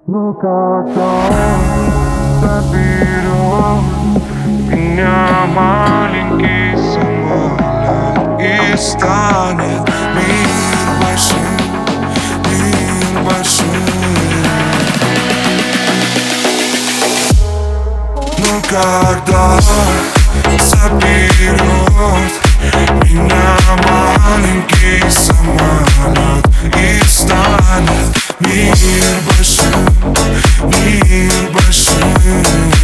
Ну когда он заберет меня маленький самолет и станет мир большим, мир большим. Ну когда заберет меня маленький самолет и станет мир большим, мир большим.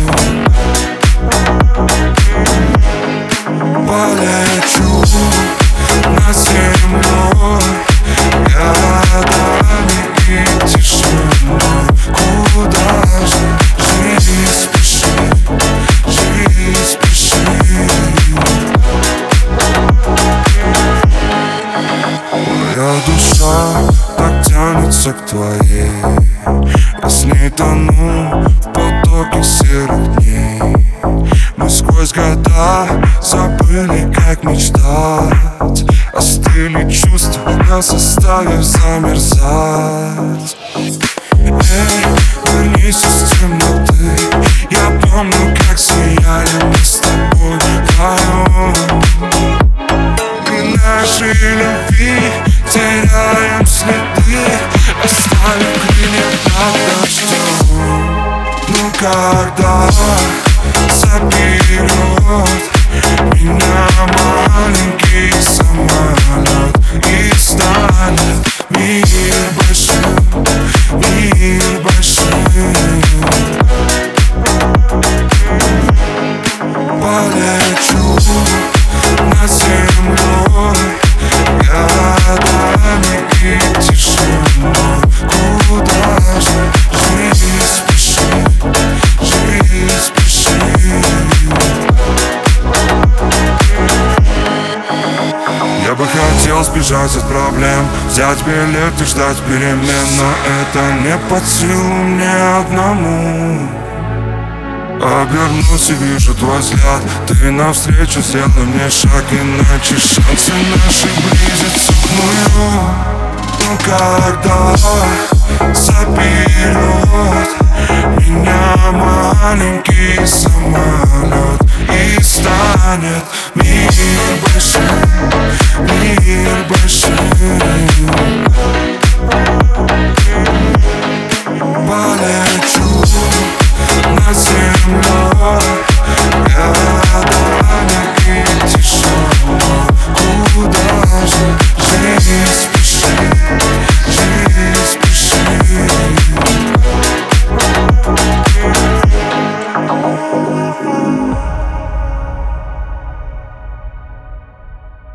Полечу над землей, городами и тишиной. Куда же жизнь спешит, жизнь спешит. Моя душа так тянется к твоей, я с ней тону в потоке серых дней. Мы сквозь года забыли, как мечтать, остыли чувства, нас заставив замерзать. Эй, вернись из темноты, я помню, как сияли мы с тобой вдвоем. Мы нашей любви теряем следы, оставим крылья под дождем. Ну когда заберет меня маленький самолет и станет мир большим, мир большим. Полечу над землей, городами и тишиной. Куда же жизнь спешит, жизнь спешит. Я бы хотел сбежать от проблем, взять билет и ждать перемен, но это не под силу мне одному. Обернусь и вижу твой взгляд, ты навстречу, сделай мне шаг, иначе шансы наши близятся к нулю. Ну когда